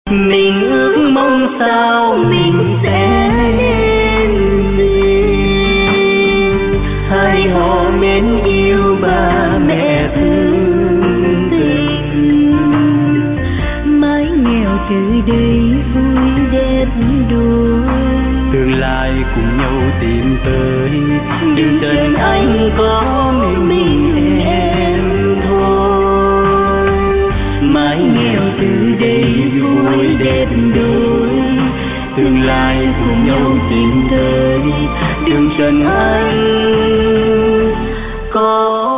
Mình ước mong sao mình sẽ nên duyên, hai họ mến yêu ba mẹ thương tình. Mái nghèo từ đây vui đẹp đôi, tương lai cùng nhau tìm tới. Đừng trần anh có mình em thôi. Mái nghèo từ đây vui đẹp đôi, tương lai cùng nhau tìm tới. Đừng trần anh có